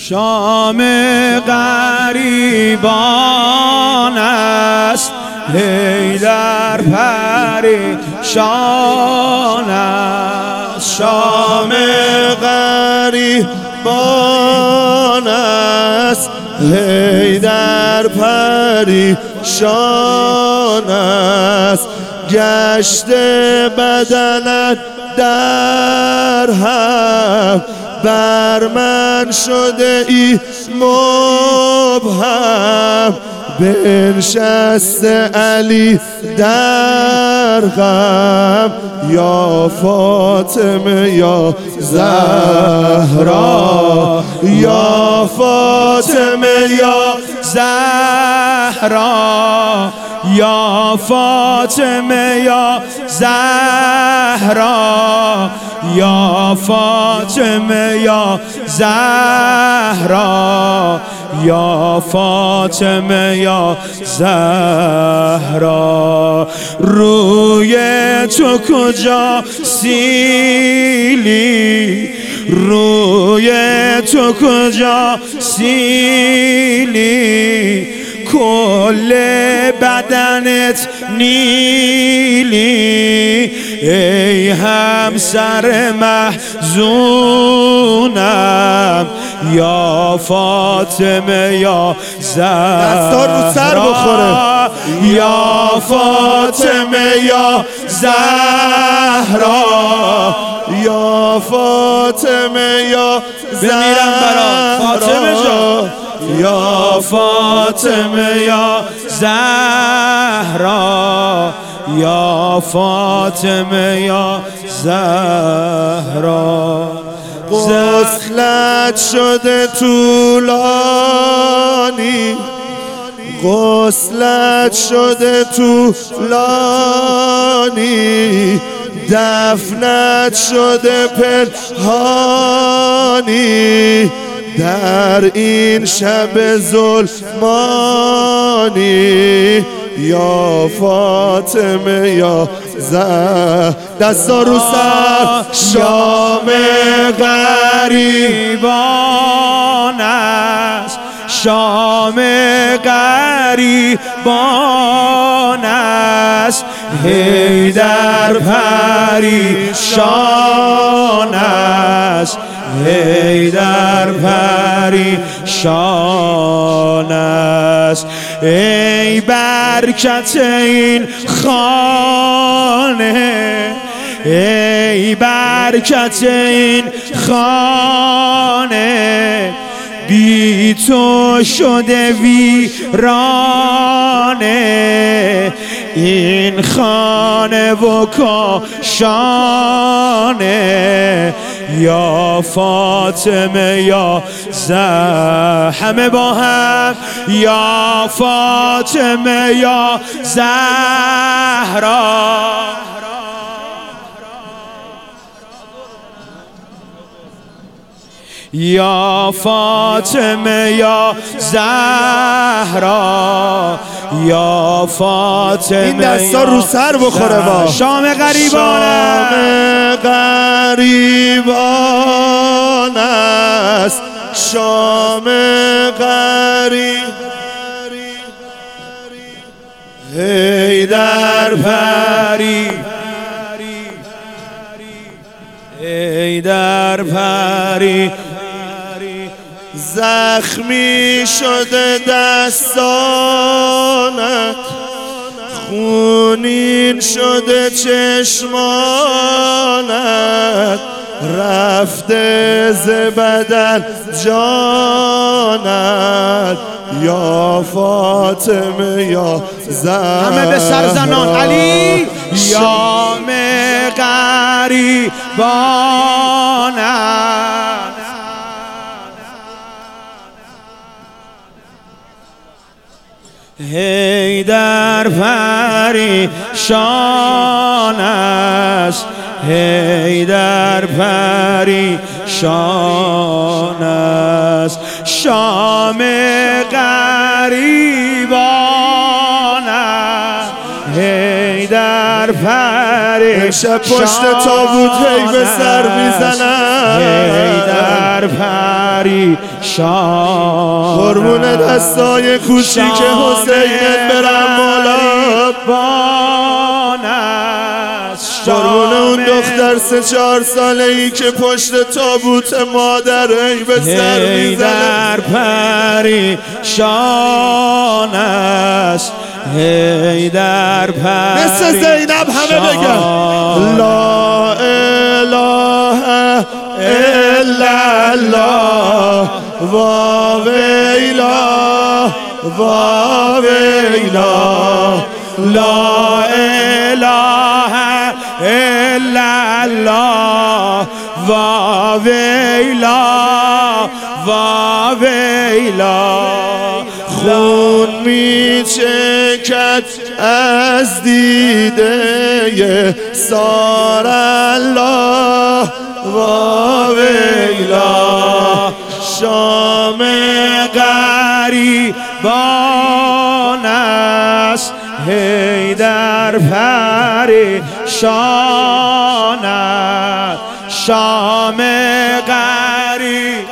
شام غریبان است، حیدر پریشان است. شام غریبان است، حیدر پریشان است. گشت بدنت در هم، بر من شده ای مبهم. بنشسته علی در غم، یا فاطمه یا زهرا، یا فاطمه یا زهرا، یا فاطمه یا زهرا، یا فاطمه یا زهرا، یا فاطمه یا زهرا. روی تو کجا سیلی، روی تو کجا سیلی، کل بدنت نیلی. ای همسر محزونم، یا فاطمه یا زهرا، یا فاطمه یا زهرا، یا فاطمه یا زهرا، یا فاطمه یا زهرا، یا فاطمه یا زهرا. غسلت شده طولانی، غسلت شده طولانی. دفنت شده پنهانی، در این شب ظلمانی. یا فاطمه یا دستا رو سر. شام غریبان است، شام غریبان است، حیدر پریشان است، حیدر پریشان است. ای برکت این خانه، ای برکت این خانه، بی تو شده ویرانه. این خانه و کاشانه، یا فاطمه یا زهرا. همه با هم، یا فاطمه یا زهرا، یا فاطمه یا زهرا، یا فاطمه. این دستا رو سر بخوره با شام غریبان، شام غریبان است، شام غریب. حیدر پری، حیدر پری. زخمی شده دستانت، خونین شده چشمانت، رفته ز بدن جانت. یا فاطمه یا زهرا. همه به سر زنان. علی شام غریبان است، حیدر پریشان است، حیدر پریشان است. شام غریبان است، حیدر پریشان پری امشب پشت تابوت هی به سر میزنم حیدر پری شان قربون دستای کوچیک حسین برم مولا قربون اون دختر 3-4 ساله ای که پشت تابوت مادر ای به سر میزنه حیدر پری شان است حیدر پری مثل زینب همه بگن لا اله الا الله وا ویلا وا ویلا لا اله الا الله وا ویلا وا ویلا خون میچکد از دیده سار الله وا ویلا شام غریبان است حیدر پری شان است شام غریبان